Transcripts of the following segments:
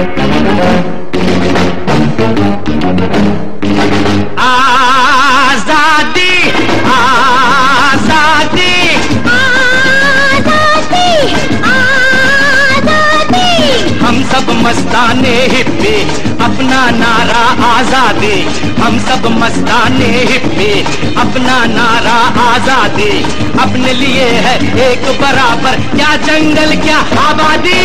आजादी आजादी आजादी आजादी, हम सब मस्ताने हिप्पी अपना नारा आजादी, हम सब मस्ताने हिप्पी अपना नारा आजादी, अपने लिए है एक बराबर, क्या जंगल क्या आबादी।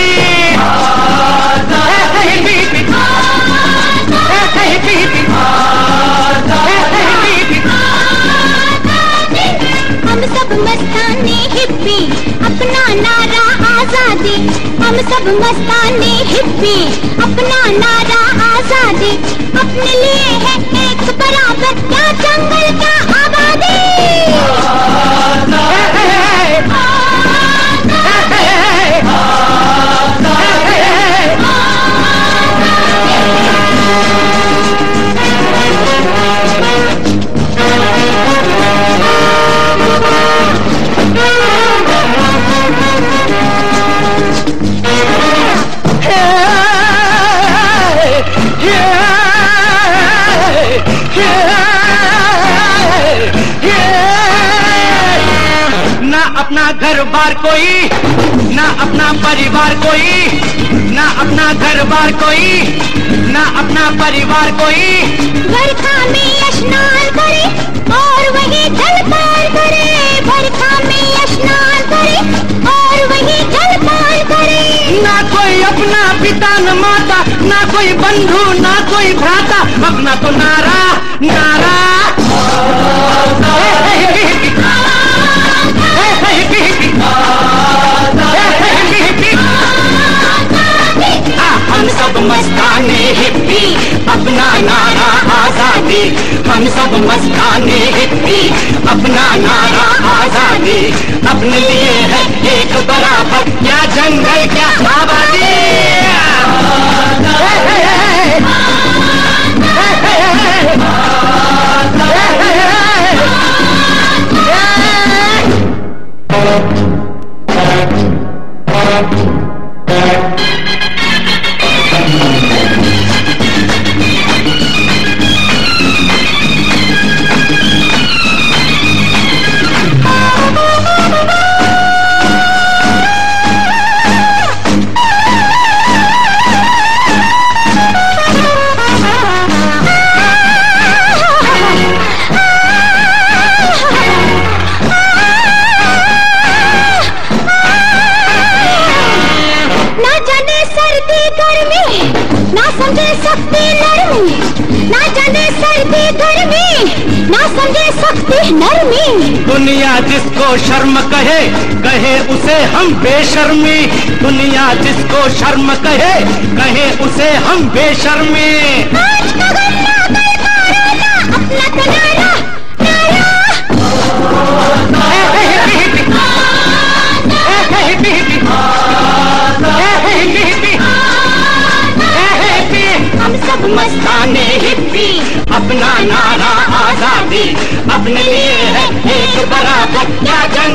हम सब मस्ताने हिप्पी अपना नारा आजादी, हम सब मस्ताने हिप्पी अपना नारा आजादी, अपने लिए है एक बराबर, क्या जंगल क्या आबादी। ना अपना घर बार कोई, ना अपना परिवार कोई, ना अपना घर बार कोई, ना अपना परिवार कोई, बरखा में स्नान करे और वही जल पार करे, बरखा में स्नान करे और वही जल पार करे। ना कोई अपना पिता न माता, ना कोई बंधु ना कोई भ्राता, अपना तो नारा नारा। हम सब मस्ताने हिप्पी अपना नारा आजादी, हम सब मस्ताने हिप्पी अपना नारा आजादी, अपने लिए है एक बराबर, क्या जंगल क्या आबादी। ना समझे सख्ती नरमी, ना जाने सर्दी गर्मी, ना समझे सख्ती नरमी। दुनिया जिसको शर्म कहे, कहे उसे हम बेशर्मी, दुनिया जिसको शर्म कहे, कहे उसे हम बेशर्मी। आज का गन्ना कल का राजा, अपना तो नारा नारा। हम सब मस्ताने हिप्पी अपना नारा आजादी, अपने लिए है एक बराबर, क्या जंग